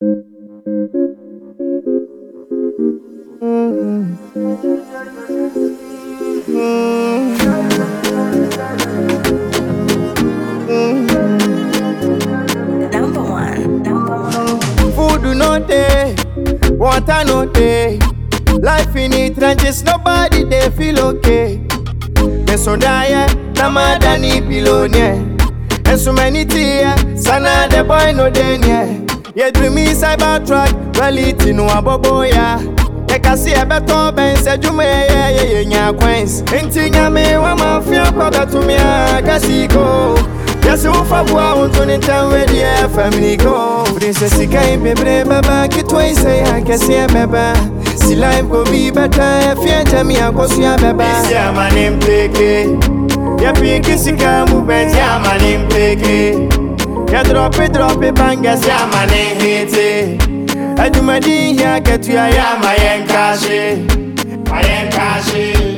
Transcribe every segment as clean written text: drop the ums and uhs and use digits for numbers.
Number one. Food no day, water no day. Life in it trenches, nobody they feel okay. Me so die, namada ni pilonie. And so many tears, sana the boy no denye. Ye dream is cyber truck, reality no aboboya. Ye can see a better ben se jume ye nya queens. Inti nyame wa mafia kwa gatumia kasiko. Yes, you for one to with the family go. Princess Sika Bebre Baba, get twice say I can see a baba. See life go be better if you tell me I go see a baba. Yeah, my name Peke. Yeah, Peke Sika movement, yeah, my name Peke. Yeah, drop it, bangas, yeah, my name Hate. I do my D here, get to ya, my encash. My encash.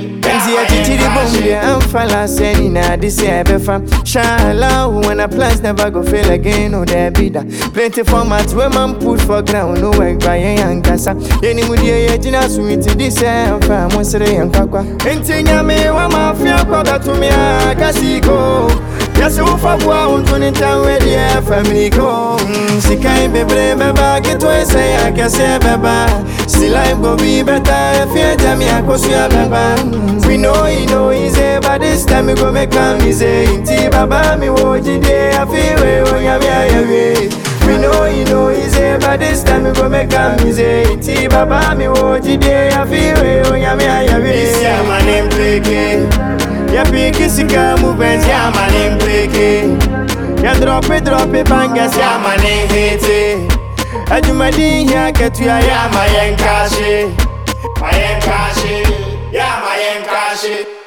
I'm fella saying this year before Shala when a plans never go fail again. No there be that plenty formats where man put for ground. No way crying and casa. Any mudia jina sweet this year from Monsere and Papa. Entinya me wa mafia kwada to me a casiko. Yes, you for one to with the family go. She can't be brave, get to say I can say baba. See life go be better if you tell me I go see a baba. We know you know easy, but this time we go make come easy. Inti baba mi woji day, I feel we we know you know easy, but this time we go make come easy. Inti baba mi woji day, I feel we This yeah, my name Peke. Yeah, Peke Sika movement, yeah, my name Peke. Yeah, drop it, bangas, yeah, my name Hate. I do my D here, get to ya, yeah, my encash. My encash. Yeah, my encash.